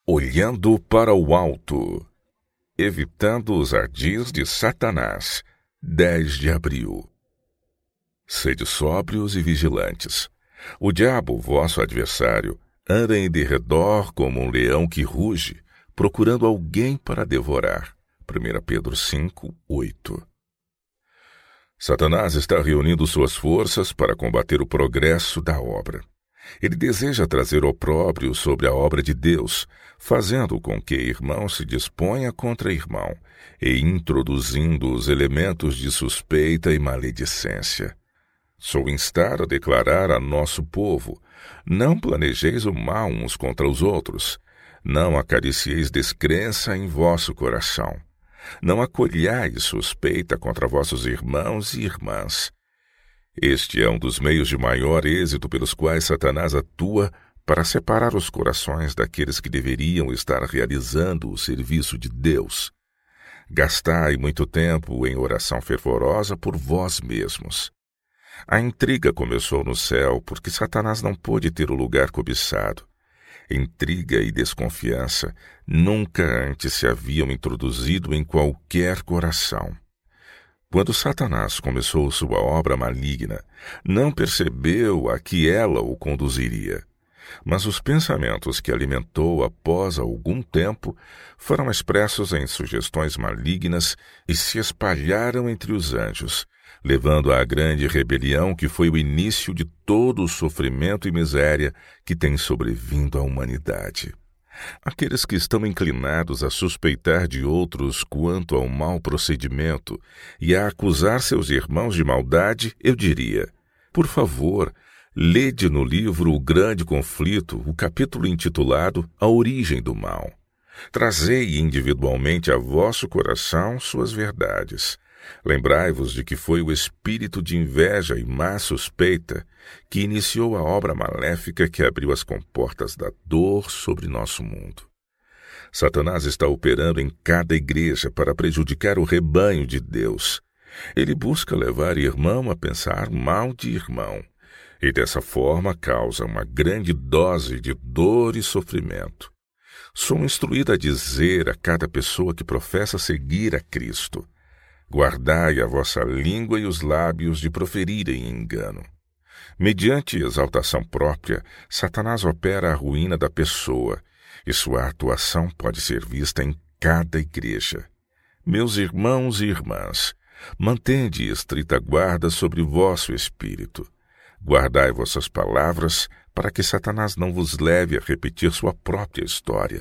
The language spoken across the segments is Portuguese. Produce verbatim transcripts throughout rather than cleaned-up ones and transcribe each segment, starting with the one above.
Olhando para o alto, evitando os ardis de Satanás. dez de abril. Sede sóbrios e vigilantes. O diabo, vosso adversário, anda em derredor como um leão que ruge, procurando alguém para devorar. primeira Pedro cinco, oito. Satanás está reunindo suas forças para combater o progresso da obra. Ele deseja trazer opróbrio sobre a obra de Deus, fazendo com que irmão se disponha contra irmão e introduzindo os elementos de suspeita e maledicência. Sou instar a declarar a nosso povo: não planejeis o mal uns contra os outros, não acaricieis descrença em vosso coração, não acolhais suspeita contra vossos irmãos e irmãs. Este é um dos meios de maior êxito pelos quais Satanás atua para separar os corações daqueles que deveriam estar realizando o serviço de Deus. Gastai muito tempo em oração fervorosa por vós mesmos. A intriga começou no céu porque Satanás não pôde ter o lugar cobiçado. Intriga e desconfiança nunca antes se haviam introduzido em qualquer coração. Quando Satanás começou sua obra maligna, não percebeu a que ela o conduziria. Mas os pensamentos que alimentou após algum tempo foram expressos em sugestões malignas e se espalharam entre os anjos, levando à grande rebelião que foi o início de todo o sofrimento e miséria que tem sobrevindo à humanidade. Aqueles que estão inclinados a suspeitar de outros quanto ao mau procedimento e a acusar seus irmãos de maldade, eu diria: por favor, lede no livro O Grande Conflito, o capítulo intitulado A Origem do Mal. Trazei individualmente a vosso coração suas verdades. Lembrai-vos de que foi o espírito de inveja e má suspeita que iniciou a obra maléfica que abriu as comportas da dor sobre nosso mundo. Satanás está operando em cada igreja para prejudicar o rebanho de Deus. Ele busca levar irmão a pensar mal de irmão, e dessa forma causa uma grande dose de dor e sofrimento. Sou instruído a dizer a cada pessoa que professa seguir a Cristo: guardai a vossa língua e os lábios de proferirem engano. Mediante exaltação própria, Satanás opera a ruína da pessoa, e sua atuação pode ser vista em cada igreja. Meus irmãos e irmãs, mantende estrita guarda sobre vosso espírito. Guardai vossas palavras, para que Satanás não vos leve a repetir sua própria história.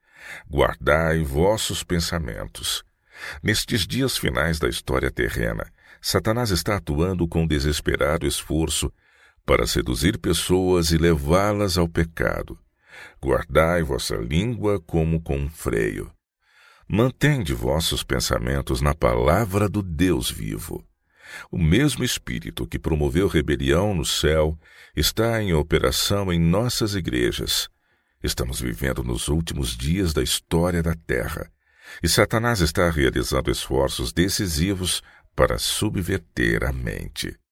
Guardai vossos pensamentos. Nestes dias finais da história terrena, Satanás está atuando com desesperado esforço para seduzir pessoas e levá-las ao pecado. Guardai vossa língua como com um freio. Mantende vossos pensamentos na palavra do Deus vivo. O mesmo Espírito que promoveu rebelião no céu está em operação em nossas igrejas. Estamos vivendo nos últimos dias da história da Terra, e Satanás está realizando esforços decisivos para subverter a mente.